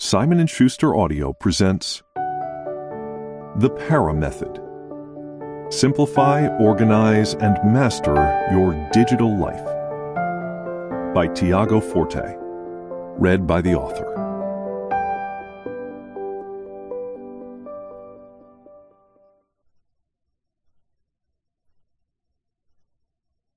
Simon & Schuster Audio presents The Para Method. Simplify, organize, and master your digital life. By Tiago Forte. Read by the author.